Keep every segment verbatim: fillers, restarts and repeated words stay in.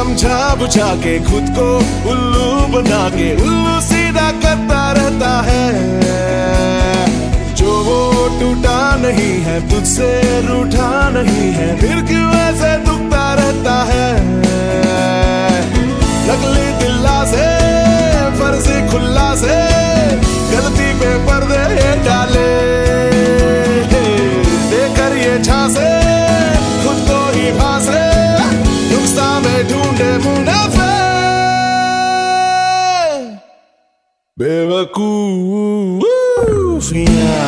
समझा बुझा के खुद को उल्लू बना के उल्लू सीधा करता रहता है। जो वो टूटा नहीं है तुझसे रूठा नहीं है, फिर क्यों ऐसे दुखता रहता है। नकली दिल्ला से फर्जी खुल्ला से गलती पे पर्दे डाले, देकर ये झांसे खुद को ही फांसे, नुक्सा में ढूंढे मुनाफे। बेवकूफियां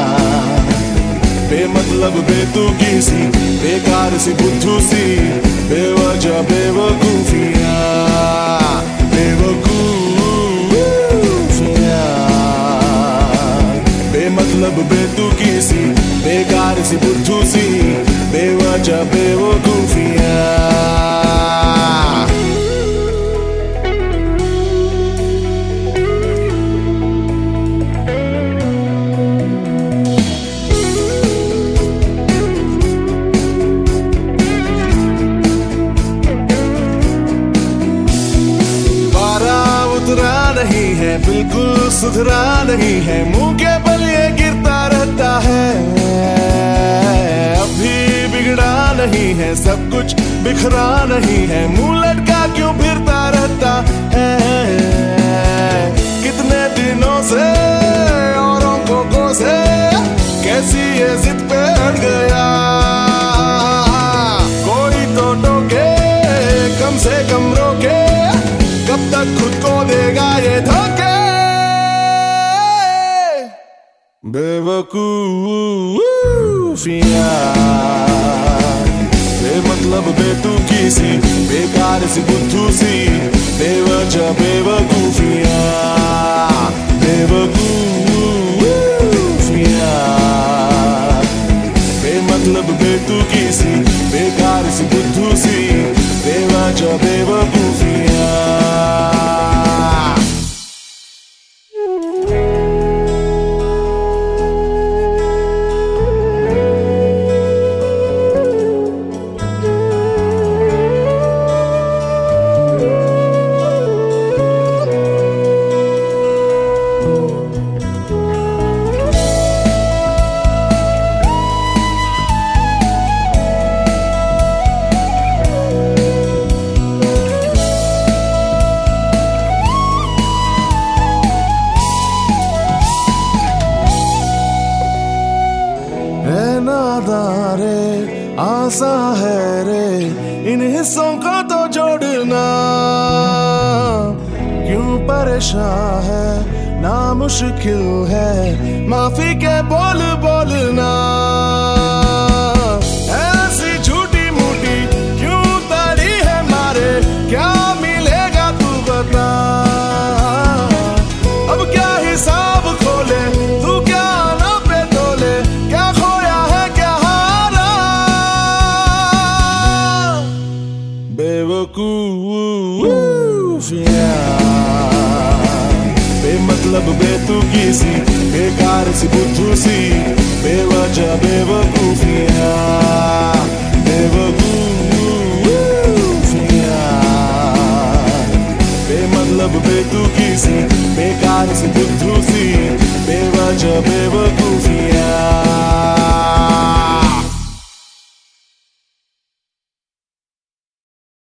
बेमतलब बेतुकी सी बेकार सी बुद्धू सी बेवजह बेवकूफियां बेवकूफियां बेमतलब बेतुकी सी बेकार सी बुद्धू सी बेवजह बेवकूफियां। नहीं है बिल्कुल सुधरा नहीं है, मुंह के बल ये गिरता रहता है। अभी बिगड़ा नहीं है सब कुछ बिखरा नहीं है, मुंह लटका क्यों फिरता रहता है। कितने दिनों से औरों को कोसे कैसी ये जिद पे अड़ गया। कोई तो टोके कम से कम रोके, कब तक खुद को देगा ये धोखे। बेवकूफियां बेमतलब बेतुकी सी बेकार सी बुद्धू सी बेवजह बेवकूफियां बेवकूफियां बेमतलब बेतुकी सी बेकार सी बुद्धू सी बेवजह बेवकूफियां। रे आसा है रे इन हिस्सों को तो जोड़ना, क्यों परेशान है ना मुश्किल है माफी के बोल बोलना। ऐसी झूठी मूठी क्यों तड़ी है मारे, क्या मिलेगा तू बता। अब क्या हिसाब खोले तू क्या ना पे तोले, क्या खोया है क्या हारा। बेवकूफियां बेमतलब बेतुकी सी बेकार सी बुद्धू सी बेवजह बेवकूफियां बेवकूफियां बेमतलब बेतुकी सी बेकार सी बुद्धू सी बेवजह बेवकूफियां।